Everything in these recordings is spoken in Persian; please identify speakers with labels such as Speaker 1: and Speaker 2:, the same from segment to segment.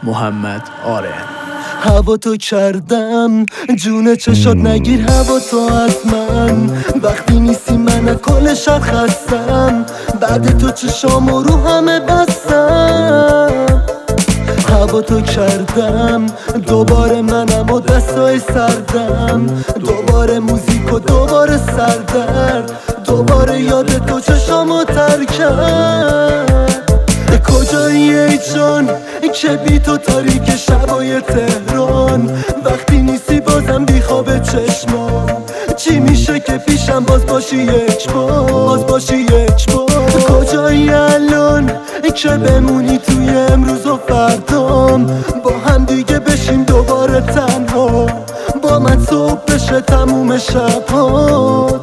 Speaker 1: محمد آرن.
Speaker 2: هوا تو کردم جون چشات نگیر هوا تو از من، وقتی نیستی من از کل شب خستم، بعد تو چشامو رو همه بستم. هوا تو کردم دوباره منم و دستای سردم، دوباره موزیک و دوباره سردرد، دوباره یاد تو چشامو تر کرد. کجایی ای جان که بی تو تاریک شبای تهران، وقتی نیستی بازم بی خواب چشمام، چی میشه که پیشم باز باشی یک بار، باز باشی یک بار. کجایی الان که بمونی توی امروز و فردام، با هم دیگه بشیم دوباره تنها، با من صبح بشه تموم شبات.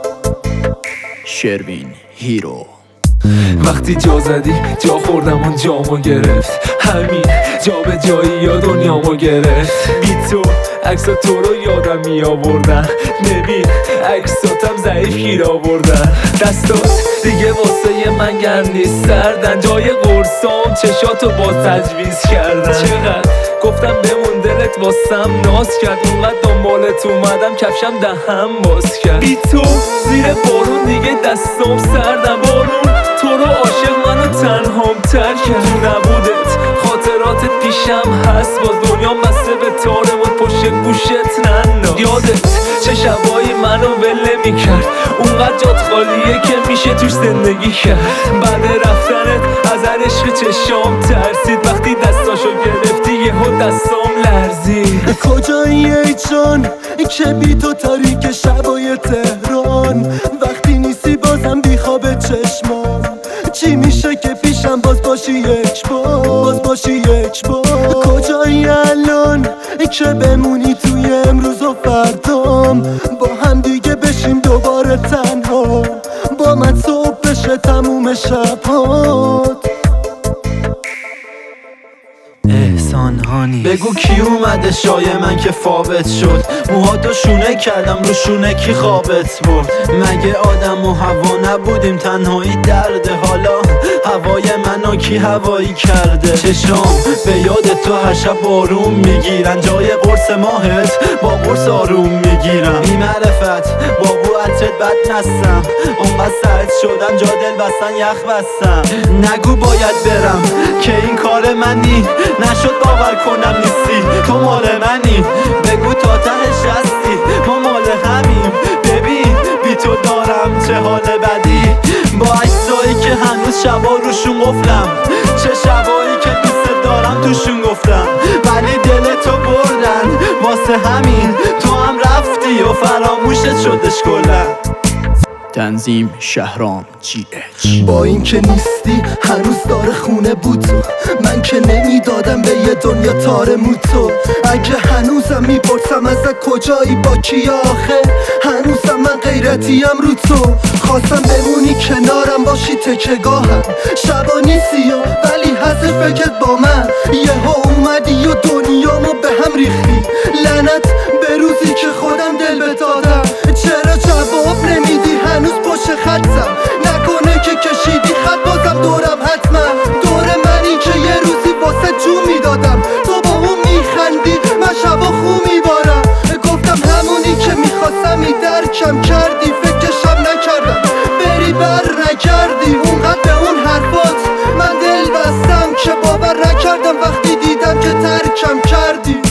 Speaker 1: شروین هیرو.
Speaker 3: وقتی جا زدی جا خوردم اون جامو گرفت، همین جا به جایی یا دنیامو گرفت. بی تو عکسا تو رو یادم می آوردن، ببین عکساتم ضعیف گیر آوردن. دستات دیگه واسه من گرم نیست سردن، جای قرصام چشاتو باز تجویز کردن. چقدر گفتم بمون دلت واسم ناز کرد، اونقدر دنبالت اومدم کفشم دهم باز کرد. بی تو زیر بارون دیگه دستام سردم، بارون تو رو عاشق منو تنهام تر کرد. نبودت خاطراتت پیشم هست، باز دنیا بسته به تارمون پشت گوشت ننداز. یادت چه شبایی منو ول میکرد، اونقدر جات خالیه که میشه توش زندگی کرد. بعد رفتنت از هر عشق چشام ترسید، وقتی دستاشو گرفتی یهو دستام لرزید.
Speaker 2: کجایی ای جان که بی تو تاریک شبای تهران، وقتی نیستی بازم بی خواب چشمام، چی میشه که پیشم باز باشی یک بار، باز باشی یک بار. کجایی الان که بمونی توی امروز و فردام، با هم دیگه بشیم دوباره تنها، با من صبح بشه تموم شبات.
Speaker 4: احسان هانی
Speaker 5: بگو کی اومده شای من که فابت شد، موهاتو شونه کردم رو شونه کی خوابت برد. مگه آدم و هوا نبودیم تنهایی درده، حالا هوای منو کی هوایی کرده. چشام به یاد تو هر شب بارون میگیرن، جای قرص ماهت با قرص آروم میگیرم. بی معرفت با بو عطرت بد نستم، اونقدر سرد شدم جا دل بستن یخ بستم. نگو باید برم که این کار منی، نشد باور کنم نیستی تو مال منی. بگو تا تهش هستی ما مال همیم، ببین بی تو دارم چه حال بدی. با عکسایی که هنوز شبا روشون قفلم، چه شبایی که دوست دارم توشون گفتم، ولی دل تو بردن واسه همین تو هم رفتی و فراموشت شدش کلا.
Speaker 1: تنظیم شهرام GH.
Speaker 2: با این که نیستی هنوز داره خونه بود تو، من که نمیدادم به یه دنیا تار موتو. اگه هنوزم میپرسم ازت کجایی با کی آخه، هنوزم من غیرتیم رو تو. خواستم بمونی کنارم باشی تکگاهم، شبا نیستی ولی هست فکرت با من. یهو اومدی و دنیامو به هم ریختی، لعنت به روزی که خودم دل بدادم. چرا جواب نمیدی هنوز پشت خطم، نکنه که کشیدی خط بازم دورم حتما. دور منی که یه روزی واسه جون میدادم، تو با اون میخندی من شبا خو میبارم. گفتم همونی که میخواستم ای درکم کردی، فکرشم نکردم بری بر نکردی. اونقدر به اون حرفات من دل بستم که باور نکردم، وقتی دیدم که ترکم کردی.